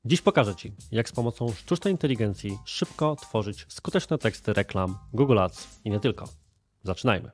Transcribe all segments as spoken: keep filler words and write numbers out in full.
Dziś pokażę Ci, jak z pomocą sztucznej inteligencji szybko tworzyć skuteczne teksty reklam Google Ads i nie tylko. Zaczynajmy.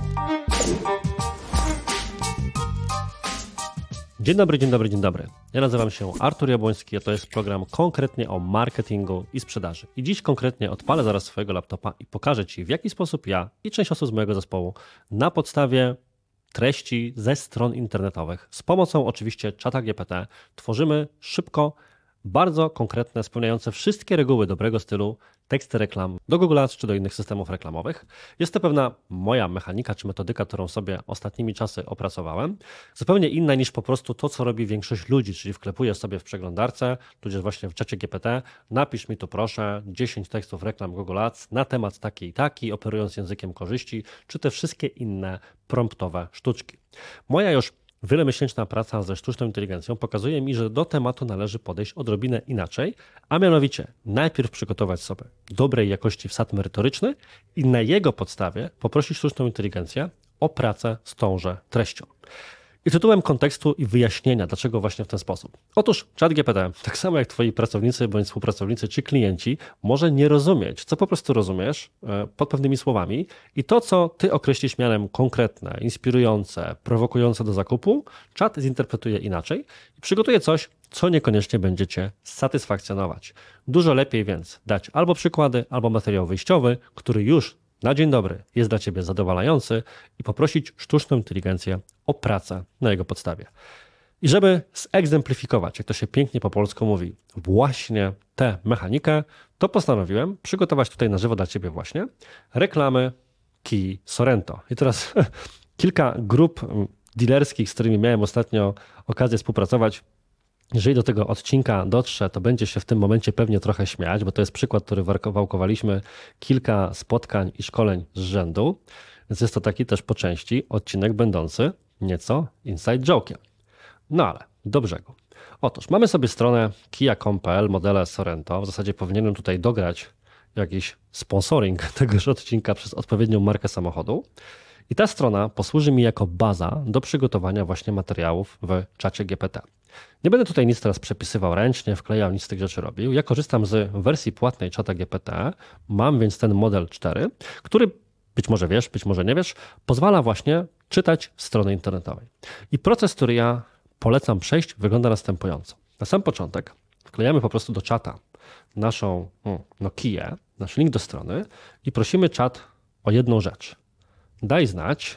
Dzień dobry, dzień dobry, dzień dobry. Ja nazywam się Artur Jabłoński, a to jest program konkretnie o marketingu i sprzedaży. I dziś konkretnie odpalę zaraz swojego laptopa i pokażę Ci, w jaki sposób ja i część osób z mojego zespołu na podstawie treści ze stron internetowych z pomocą oczywiście czata G P T tworzymy szybko bardzo konkretne, spełniające wszystkie reguły dobrego stylu teksty reklam do Google Ads czy do innych systemów reklamowych. Jest to pewna moja mechanika czy metodyka, którą sobie ostatnimi czasy opracowałem. Zupełnie inna niż po prostu to, co robi większość ludzi, czyli wklepuję sobie w przeglądarce, tudzież właśnie w czacie G P T, napisz mi tu proszę dziesięć tekstów reklam Google Ads na temat taki i taki, operując językiem korzyści, czy te wszystkie inne promptowe sztuczki. Moja już Wielomiesięczna praca ze sztuczną inteligencją pokazuje mi, że do tematu należy podejść odrobinę inaczej, a mianowicie najpierw przygotować sobie dobrej jakości wsad merytoryczny i na jego podstawie poprosić sztuczną inteligencję o pracę z tąże treścią. I tytułem kontekstu i wyjaśnienia, dlaczego właśnie w ten sposób. Otóż ChatGPT, tak samo jak Twoi pracownicy bądź współpracownicy czy klienci, może nie rozumieć, co po prostu rozumiesz pod pewnymi słowami i to, co Ty określisz mianem konkretne, inspirujące, prowokujące do zakupu, czat zinterpretuje inaczej i przygotuje coś, co niekoniecznie będzie Cię satysfakcjonować. Dużo lepiej więc dać albo przykłady, albo materiał wyjściowy, który już na dzień dobry jest dla Ciebie zadowalający i poprosić sztuczną inteligencję o pracę na jego podstawie. I żeby zegzemplifikować, jak to się pięknie po polsku mówi, właśnie tę mechanikę, to postanowiłem przygotować tutaj na żywo dla Ciebie właśnie reklamy Kii Sorento. I teraz kilka grup dealerskich, z którymi miałem ostatnio okazję współpracować. Jeżeli do tego odcinka dotrze, to będzie się w tym momencie pewnie trochę śmiać, bo to jest przykład, który wałkowaliśmy kilka spotkań i szkoleń z rzędu, więc jest to taki też po części odcinek będący nieco inside joke'iem. No ale do brzegu. Otóż mamy sobie stronę kia kropka com kropka p l, modele Sorento. W zasadzie powinienem tutaj dograć jakiś sponsoring tegoż odcinka przez odpowiednią markę samochodu. I ta strona posłuży mi jako baza do przygotowania właśnie materiałów w czacie G P T. Nie będę tutaj nic teraz przepisywał ręcznie, wklejał, nic z tych rzeczy robił. Ja korzystam z wersji płatnej czata G P T, mam więc ten model cztery, który być może wiesz, być może nie wiesz, pozwala właśnie czytać strony internetowej. I proces, który ja polecam przejść, wygląda następująco. Na sam początek wklejamy po prostu do czata naszą no, kiję, nasz link do strony i prosimy czat o jedną rzecz. Daj znać,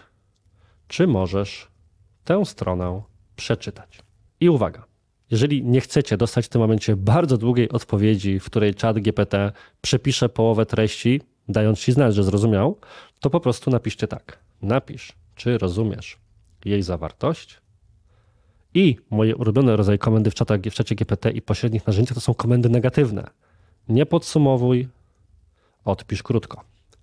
czy możesz tę stronę przeczytać. I uwaga, jeżeli nie chcecie dostać w tym momencie bardzo długiej odpowiedzi, w której czat G P T przepisze połowę treści, dając Ci znać, że zrozumiał, to po prostu napiszcie tak. Napisz, czy rozumiesz jej zawartość. I moje ulubione rodzaje komendy w, czatach, w czacie G P T i pośrednich narzędziach to są komendy negatywne. Nie podsumowuj, odpisz krótko.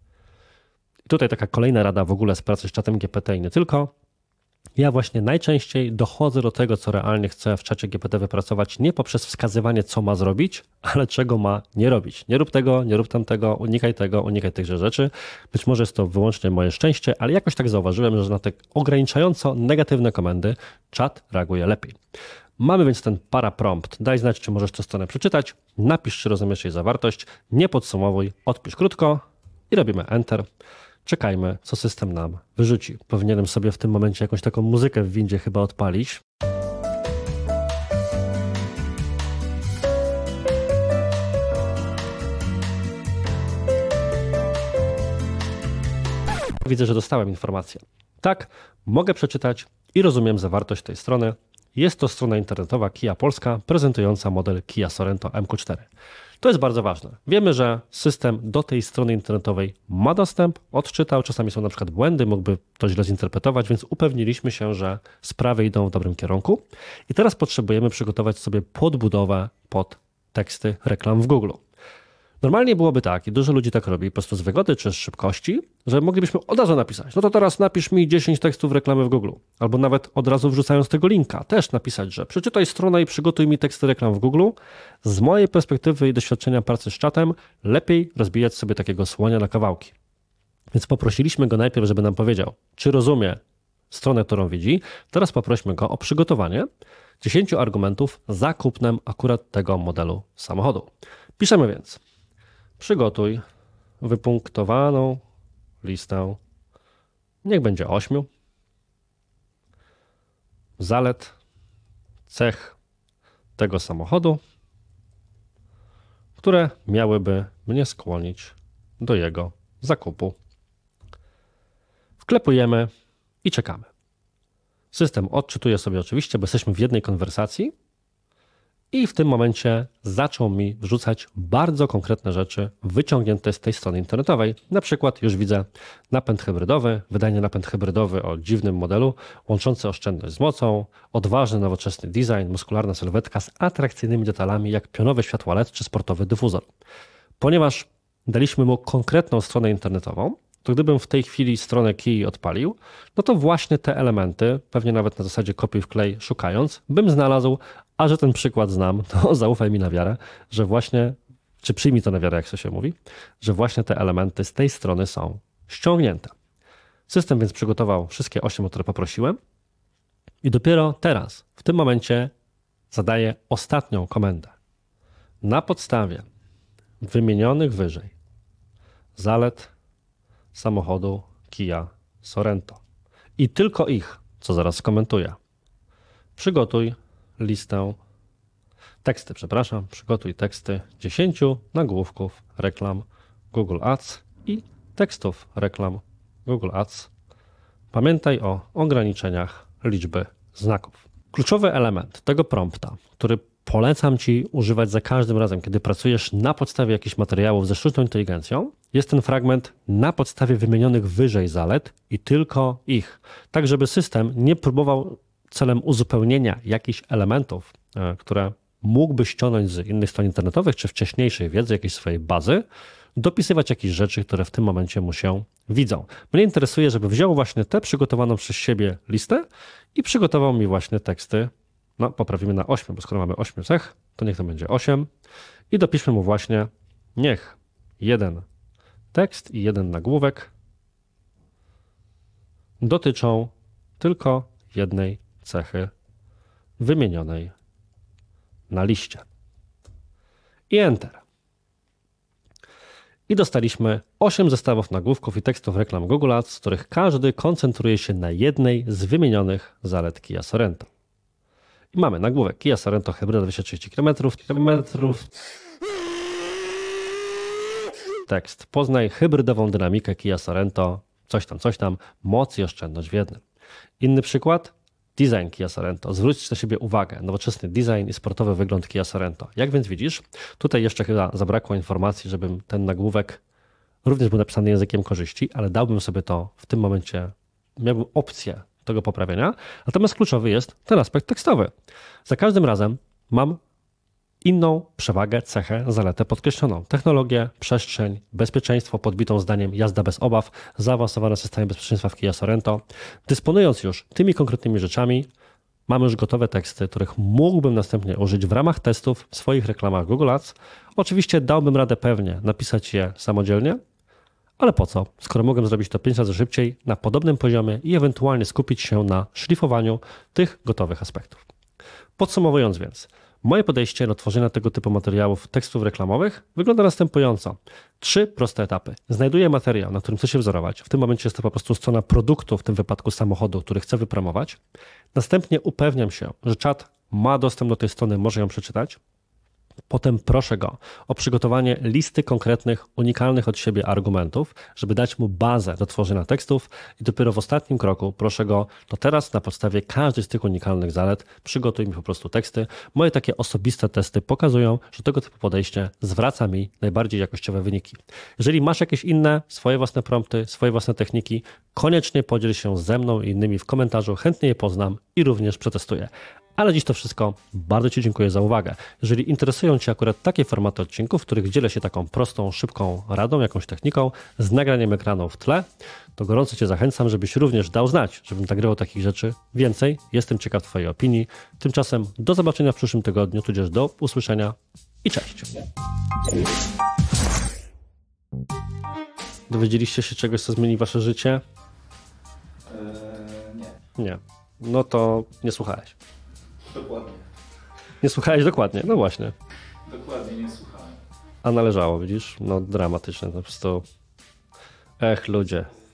I tutaj taka kolejna rada w ogóle z pracy z czatem G P T i nie tylko. Ja właśnie najczęściej dochodzę do tego, co realnie chcę w czacie G P T wypracować, nie poprzez wskazywanie, co ma zrobić, ale czego ma nie robić. Nie rób tego, nie rób tamtego, unikaj tego, unikaj tychże rzeczy. Być może jest to wyłącznie moje szczęście, ale jakoś tak zauważyłem, że na te ograniczająco negatywne komendy czat reaguje lepiej. Mamy więc ten paraprompt. Daj znać, czy możesz tę stronę przeczytać, napisz, czy rozumiesz jej zawartość, nie podsumowuj, odpisz krótko i robimy Enter. Czekajmy, co system nam wyrzuci. Powinienem sobie w tym momencie jakąś taką muzykę w windzie chyba odpalić. Widzę, że dostałem informację. Tak, mogę przeczytać i rozumiem zawartość tej strony. Jest to strona internetowa Kia Polska prezentująca model Kia Sorento M Q cztery. To jest bardzo ważne. Wiemy, że system do tej strony internetowej ma dostęp, odczytał, czasami są na przykład błędy, mógłby to źle zinterpretować, więc upewniliśmy się, że sprawy idą w dobrym kierunku. I teraz potrzebujemy przygotować sobie podbudowę pod teksty reklam w Google. Normalnie byłoby tak, i dużo ludzi tak robi, po prostu z wygody czy z szybkości, że moglibyśmy od razu napisać, no to teraz napisz mi dziesięć tekstów reklamy w Google. Albo nawet od razu wrzucając tego linka, też napisać, że przeczytaj stronę i przygotuj mi teksty reklam w Google. Z mojej perspektywy i doświadczenia pracy z czatem, lepiej rozbijać sobie takiego słonia na kawałki. Więc poprosiliśmy go najpierw, żeby nam powiedział, czy rozumie stronę, którą widzi. Teraz poprośmy go o przygotowanie dziesięciu argumentów za kupnem akurat tego modelu samochodu. Piszemy więc: przygotuj wypunktowaną listę, niech będzie ośmiu, zalet, cech tego samochodu, które miałyby mnie skłonić do jego zakupu. Wklepujemy i czekamy. System odczytuje sobie oczywiście, bo jesteśmy w jednej konwersacji i w tym momencie zaczął mi wrzucać bardzo konkretne rzeczy wyciągnięte z tej strony internetowej. Na przykład już widzę napęd hybrydowy, wydajny napęd hybrydowy o dziwnym modelu, łączący oszczędność z mocą, odważny, nowoczesny design, muskularna sylwetka z atrakcyjnymi detalami jak pionowe światła L E D czy sportowy dyfuzor. Ponieważ daliśmy mu konkretną stronę internetową, to gdybym w tej chwili stronę Kii odpalił, no to właśnie te elementy, pewnie nawet na zasadzie kopiuj wklej szukając, bym znalazł, a że ten przykład znam, to zaufaj mi na wiarę, że właśnie, czy przyjmij to na wiarę, jak to się mówi, że właśnie te elementy z tej strony są ściągnięte. System więc przygotował wszystkie osiem, o które poprosiłem i dopiero teraz, w tym momencie zadaję ostatnią komendę. Na podstawie wymienionych wyżej zalet samochodu Kia Sorento i tylko ich, co zaraz skomentuję, przygotuj listę, teksty, przepraszam, przygotuj teksty dziesięciu nagłówków reklam Google Ads i tekstów reklam Google Ads. Pamiętaj o ograniczeniach liczby znaków. Kluczowy element tego prompta, który polecam Ci używać za każdym razem, kiedy pracujesz na podstawie jakichś materiałów ze sztuczną inteligencją, jest ten fragment na podstawie wymienionych wyżej zalet i tylko ich. Tak, żeby system nie próbował celem uzupełnienia jakichś elementów, które mógłby ściągnąć z innych stron internetowych czy wcześniejszej wiedzy, jakiejś swojej bazy, dopisywać jakieś rzeczy, które w tym momencie mu się widzą. Mnie interesuje, żeby wziął właśnie tę przygotowaną przez siebie listę i przygotował mi właśnie teksty. No, poprawimy na osiem, bo skoro mamy osiem cech, to niech to będzie osiem i dopiszmy mu właśnie niech jeden tekst i jeden nagłówek dotyczą tylko jednej cechy wymienionej na liście. I Enter. I dostaliśmy osiem zestawów nagłówków i tekstów reklam Google Ads, z których każdy koncentruje się na jednej z wymienionych zalet Kia Sorento. I mamy nagłówek Kia Sorento hybryda dwieście trzydzieści kilometrów. Tekst: poznaj hybrydową dynamikę Kia Sorento, coś tam, coś tam, moc i oszczędność w jednym. Inny przykład: design Kia Sorento. Zwróć na siebie uwagę. Nowoczesny design i sportowy wygląd Kia Sorento. Jak więc widzisz, tutaj jeszcze chyba zabrakło informacji, żebym ten nagłówek również był napisany językiem korzyści, ale dałbym sobie to w tym momencie, miałbym opcję tego poprawienia. Natomiast kluczowy jest ten aspekt tekstowy. Za każdym razem mam inną przewagę, cechę, zaletę podkreśloną. Technologię, przestrzeń, bezpieczeństwo podbitą zdaniem jazda bez obaw, zaawansowane systemy bezpieczeństwa w Kia Sorento. Dysponując już tymi konkretnymi rzeczami, mamy już gotowe teksty, których mógłbym następnie użyć w ramach testów w swoich reklamach Google Ads. Oczywiście dałbym radę pewnie napisać je samodzielnie, ale po co, skoro mogę zrobić to pięć razy szybciej na podobnym poziomie i ewentualnie skupić się na szlifowaniu tych gotowych aspektów. Podsumowując więc, moje podejście do tworzenia tego typu materiałów, tekstów reklamowych wygląda następująco. Trzy proste etapy. Znajduję materiał, na którym chcę się wzorować. W tym momencie jest to po prostu strona produktu, w tym wypadku samochodu, który chcę wypromować. Następnie upewniam się, że czat ma dostęp do tej strony, może ją przeczytać. Potem proszę go o przygotowanie listy konkretnych, unikalnych od siebie argumentów, żeby dać mu bazę do tworzenia tekstów i dopiero w ostatnim kroku proszę go, to teraz na podstawie każdej z tych unikalnych zalet przygotuj mi po prostu teksty. Moje takie osobiste testy pokazują, że tego typu podejście zwraca mi najbardziej jakościowe wyniki. Jeżeli masz jakieś inne, swoje własne prompty, swoje własne techniki, koniecznie podziel się ze mną i innymi w komentarzu, chętnie je poznam i również przetestuję. Ale dziś to wszystko. Bardzo Ci dziękuję za uwagę. Jeżeli interesują Cię akurat takie formaty odcinków, w których dzielę się taką prostą, szybką radą, jakąś techniką, z nagraniem ekranu w tle, to gorąco Cię zachęcam, żebyś również dał znać, żebym nagrywał takich rzeczy więcej. Jestem ciekaw Twojej opinii. Tymczasem do zobaczenia w przyszłym tygodniu, tudzież do usłyszenia i cześć. Dowiedzieliście się czegoś, co zmieni Wasze życie? Eee, nie. Nie. No to nie słuchałeś. Dokładnie. Nie słuchałeś dokładnie, no właśnie. Dokładnie nie słuchałem. A należało, widzisz? No dramatyczne, to po prostu... Ech, ludzie.